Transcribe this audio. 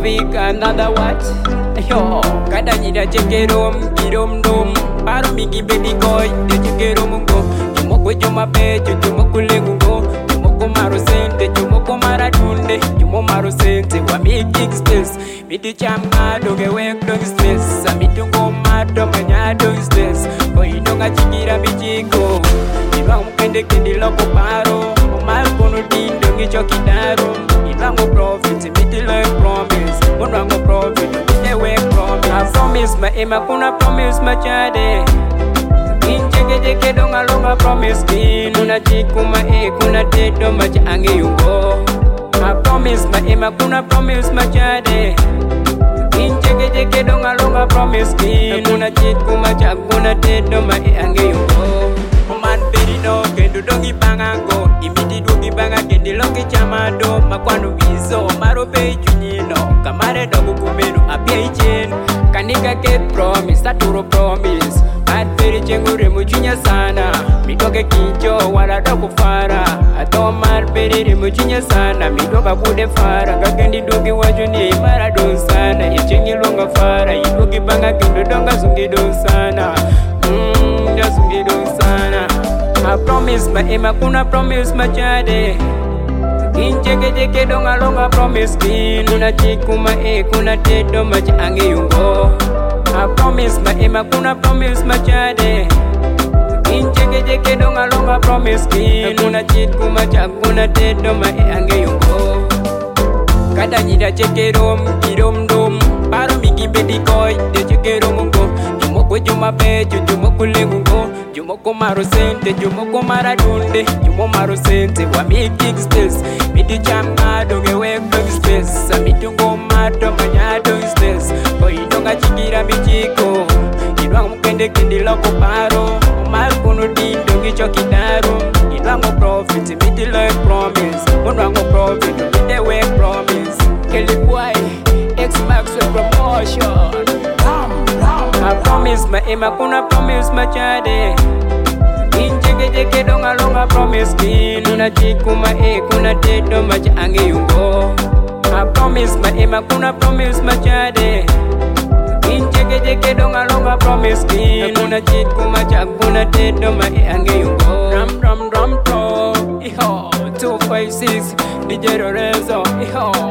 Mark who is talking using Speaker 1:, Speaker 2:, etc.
Speaker 1: speak another what? Yo, kada nyida chekerom, kirom dom. Paro mingi baby boy, de chekerom go. Jumoko joma pecho, jumoko lengo. Jumoko maro sente, jumoko maratunde. Jumo maro sente, wa making space. Midi chama doge work dog stress. Amitungo mato manya dog stress. Boy donga chikira michiko. Iba umpende kendi loko paro. Omal kono dindo ngicho kidaro. Ibango profit, midi like promise. Monwango profit, midi work promise. I promise my ema kuna promise my chade. Injege jeke donga longa promise kin. Kuna chikuma kuna tedo macha ange yungo. I promise my ema kuna promise my chade. Injege jeke donga longa promise kin. Kuna chikuma kuna tedo macha ange yungo. Man beri no kendo dongi bangango. Imiti dongi banga kendi longi chamado. Makwano vizo maro pe chunyino. Kamare dogu kumeno apia ichen. Kanika ke promise taturo promise. Bad beri chengure muchinya sana. Mitoke kincho wala dogu fara. Ato mar beri rimuchinya sana. Mitoka bude fara. Kakendi dogi wajuni mara don sana. Ichengi longa fara. Idogi banga kendo donga sungi don sana. Sungi don sana. I promise my ema kuna promise my chade. Injege jeke donga longa promise kin. Kuna chikuma kuna tedo macha ange yungo. I promise my ema kuna promise my chade. Injege jeke donga longa promise kin. Kuna chikuma kuna tedo macha ange yungo. Kada nyida cheke rom kirom dom. Paro mingi bedi koi de cheke romungo. Jumoko juma pecho jumoko lengo. Jumoko maro sente, jumoko maradunde. Jumo maro sente, wa making space. Midi chama doge work dog space. Amitungo mato manya dog space. Boy donga chigira michiko. Idwang mukende kendi loko paro. Omal kono dindo ngicho kidaro. Idwango profit, midi like promise. Monwango profit, midi work promise. Kelly boy, X-Max with promotion. I promise my ema kuna promise my chade. Injege jeke donga longa promise kin. Kuna chikuma kuna tedo macha ange yungo. I promise my ema kuna promise my chade. Injege jeke donga longa promise kin. Kuna chikuma kuna tedo macha ange yungo. Ram pro. Iho 256 DJ Lorenzo. Iho